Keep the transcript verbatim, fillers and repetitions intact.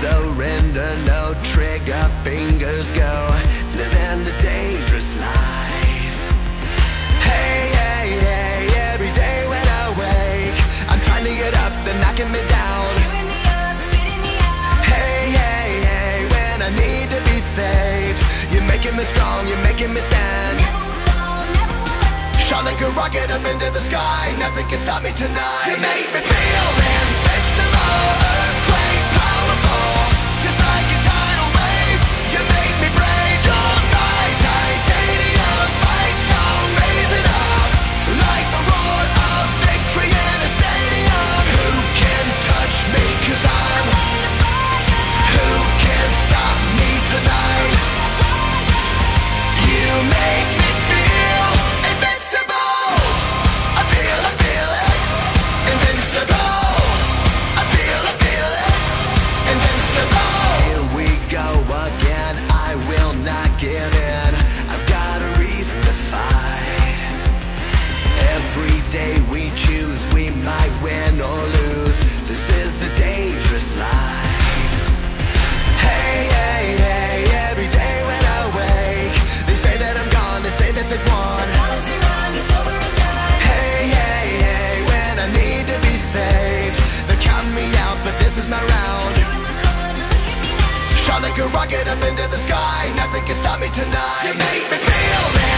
surrender, no trigger fingers go, living the dangerous life. Hey, hey, hey, every day when I wake, I'm trying to get up, they're knocking me down. Hey, hey, hey, when I need to be saved, you're making me strong, you're making me stand. Shot like a rocket up into the sky, nothing can stop me tonight. You make me feel invincible, earthquake powerful, just like a tidal wave. You make me brave, you're my titanium fight song, raising up like the roar of victory in a stadium. Who can touch me, cause I'm who can stop me tonight? You make me feel invincible. I feel, I feel it, invincible. I feel, I feel it, invincible. Here we go again, I will not give in. I've got a reason to fight. Every day we choose, we might win or lose. This is the dangerous life. Hey, hey, hey, every day when I wake, they say that I'm gone, they say that they've won. Hey, hey, hey, when I need to be saved, they're counting me out, but this is my round. Shot like a rocket up into the sky, nothing can stop me tonight. You make me feel it.